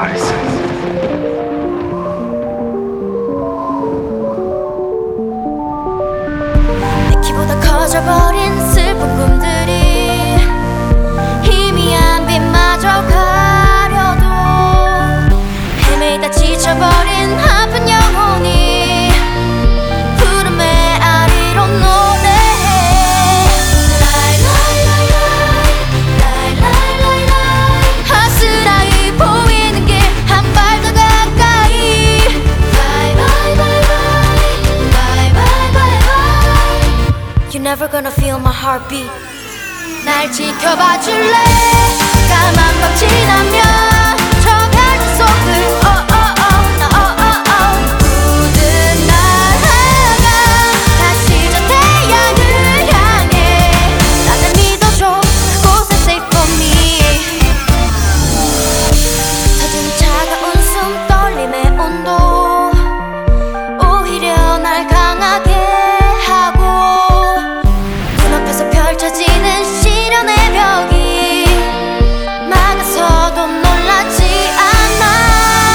잘했어. 내 키보다 커져버린 슬픈 꿈들이 희미한 빛마저 가려도 헤매다 지쳐버린 아픈 영혼이 푸른 메아리로 노래해. 아스라이 보이는 길 한 발 더 가까이. You're never gonna feel my heartbeat. 날 지켜봐 줄래? 까만 밤 지나면 저 별들 속을 굳은 나라가 다시 저 태양을 향해. 나를 믿어줘. 곳에 safe for me. 터진 차가운 숨 떨림의 온도 오히려 날 강하게 하고 눈앞에서 펼쳐지는 시련의 벽이 막아서도 놀라지 않아.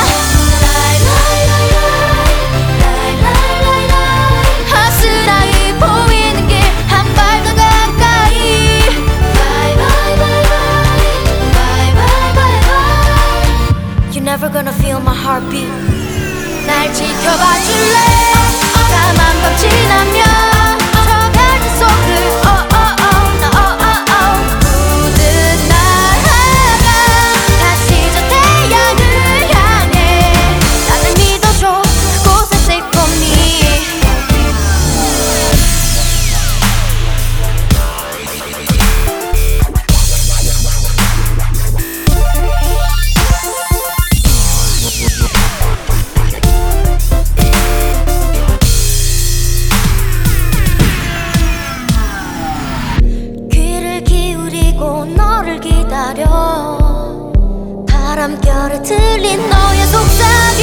아스라이 보이는 길 한 발 더 가까이. You're never gonna feel my heartbeat. 날 지켜봐 줄래? 까만 밤 지나면 저 별들 속을 굳은 나라가 다시 저 태양을 향해. 나를 믿어줘. 곳에 safe for me. 귀를 기울이고 너를 기다려. 바람결에 들린 너의 속삭임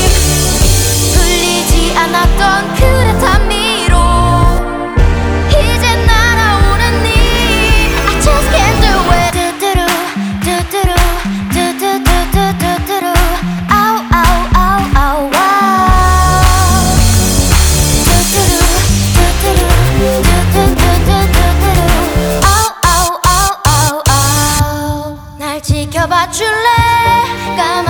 풀리지 않았던 그래 단미로 이제 날아오는 네 I just can't do it. 뚜뚜루 뚜뚜루 뚜뚜뚜뚜 뚜뚜루 아우 아우 아우 아우 와우. 뚜뚜루 뚜뚜루 뚜뚜뚜뚜 아우 아우 아우 아우 아우. 날 지켜봐 줄래? 까만